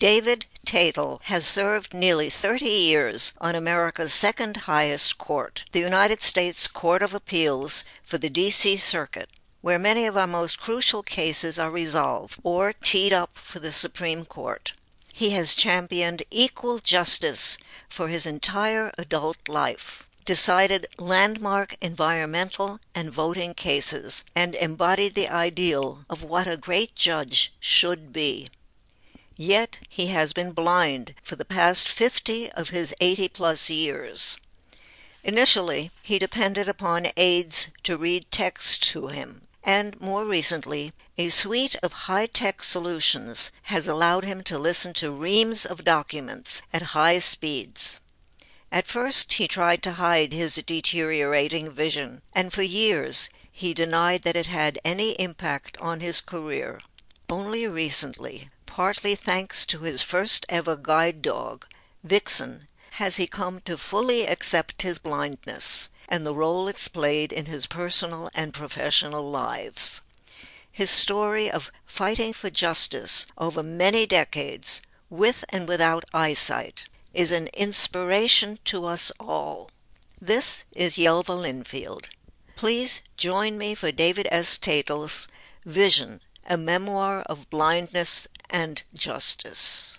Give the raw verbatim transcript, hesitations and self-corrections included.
David Tatel has served nearly thirty years on America's second highest court, the United States Court of Appeals for the D C Circuit, where many of our most crucial cases are resolved or teed up for the Supreme Court. He has championed equal justice for his entire adult life, decided landmark environmental and voting cases, and embodied the ideal of what a great judge should be. Yet he has been blind for the past fifty of his eighty-plus years. Initially, he depended upon aides to read text to him, and more recently, a suite of high-tech solutions has allowed him to listen to reams of documents at high speeds. At first, he tried to hide his deteriorating vision, and for years he denied that it had any impact on his career. Only recently, partly thanks to his first-ever guide dog, Vixen, has he come to fully accept his blindness and the role it's played in his personal and professional lives. His story of fighting for justice over many decades, with and without eyesight, is an inspiration to us all. This is Yelva Linfield. Please join me for David S. Tatel's Vision, a memoir of blindness and justice.